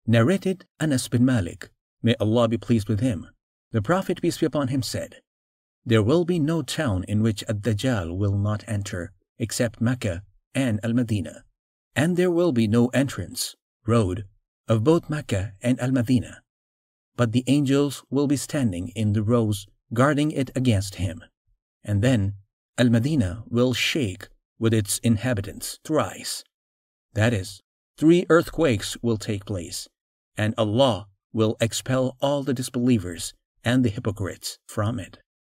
Narrated Anas bin Malik, may Allah be pleased with him. The Prophet, peace be upon him, said, "There will be no town in which Ad-Dajjal will not enter, except Mecca and Al-Madinah, and there will be no entrance, road, of both Mecca and Al-Madinah, but the angels will be standing in the rows guarding it against him. And then Al-Madinah will shake with its inhabitants thrice. That is, 3 earthquakes will take place, and Allah will expel all the disbelievers and the hypocrites from it."